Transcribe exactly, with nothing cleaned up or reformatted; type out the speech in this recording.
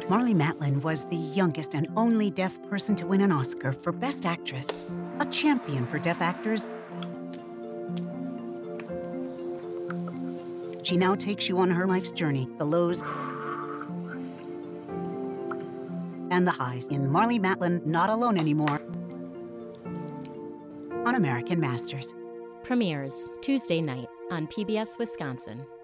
Marlee Matlin was the youngest and only deaf person to win an Oscar for Best Actress, a champion for deaf actors. She now takes you on her life's journey, the lows and the highs in Marlee Matlin, Not Alone Anymore, on American Masters. Premieres Tuesday night on P B S Wisconsin.